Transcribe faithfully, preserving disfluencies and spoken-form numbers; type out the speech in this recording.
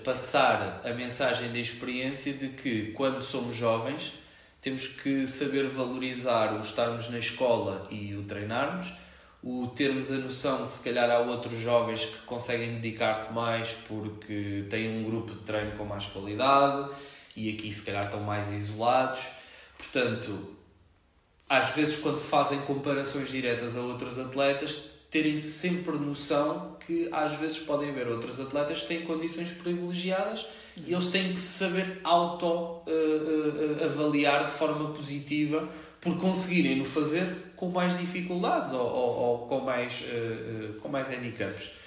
passar a mensagem da experiência de que, quando somos jovens, temos que saber valorizar o estarmos na escola e o treinarmos, o termos a noção que se calhar há outros jovens que conseguem dedicar-se mais porque têm um grupo de treino com mais qualidade e aqui se calhar estão mais isolados. Portanto, às vezes quando fazem comparações diretas a outros atletas, terem sempre noção que às vezes podem haver outros atletas que têm condições privilegiadas e eles têm que saber auto-avaliar uh, uh, de forma positiva por conseguirem no fazer com mais dificuldades ou, ou, ou com mais, uh, uh, com mais handicaps.